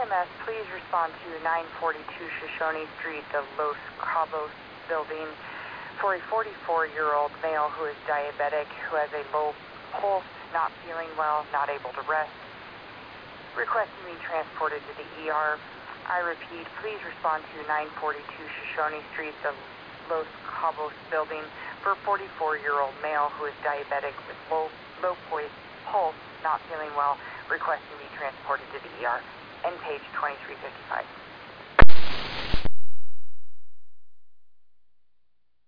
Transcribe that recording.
EMS, please respond to 942 Shoshone Street, the Los Cabos building, for a 44-year-old male who is diabetic, who has a low pulse, not feeling well, not able to rest, requesting to be transported to the ER. I repeat, please respond to 942 Shoshone Street, the Los Cabos building, for a 44-year-old male who is diabetic with low pulse, not feeling well, requesting to be transported to the ER. End page 2355.